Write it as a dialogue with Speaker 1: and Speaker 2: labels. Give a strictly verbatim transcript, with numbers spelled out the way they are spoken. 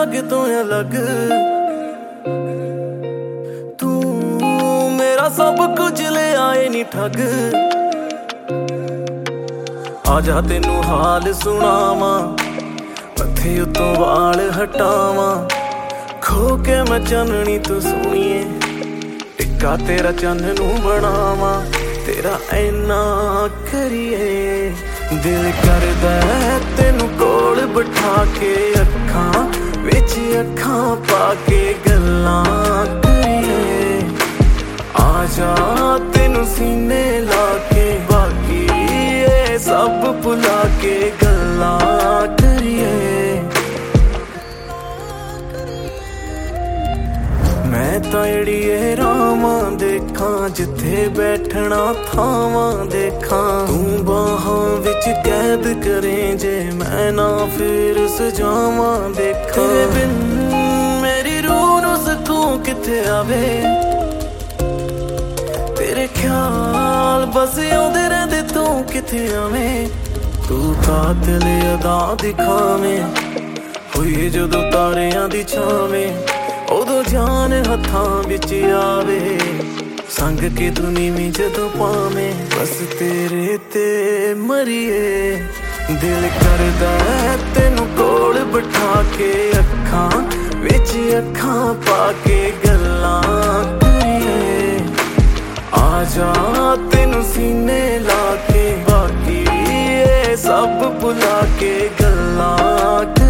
Speaker 1: जग तो अलग। तू मेरा सब कुछ ले आए नी ठग। आजा तेनू हाल सुनावा, मथे उतों वाल हटावा। खो के मैं चननी तू सुनिए, टिक्का तेरा चन्न नू बनावा। तेरा ऐना करिए दिल करदा तेनू कोल बिठा के, अखां विच अखां पाके गल्लां करिए। आजा तेनू सीने लाके, बाकी ये सब भुला के गल्लां करिए। मैं तां एड़िए रावां देखां, जिथे बैठना थावां देखां। तू बाहां विच कैद करें जे मैं ना फिर सजावां देखां। तेरे बिन मेरी रूह नूं सकून किथे आवे, तेरे ख्याल बस आउंदे रहिंदे तू किथे आवें। तू कातिल अदा दिखावें, होईए जदों तारियां दी छावें। उदों जान हत्थां विच आवे, संग के तू नीवीं जदों पावें। बस तेरे ते मरीए दिल करदा तेनू कोल बिठा के, अखां विच अखां पाके गल्लां करिए। आजा तेनू सीने लाके, बाकी ये सब भुला के गल्लां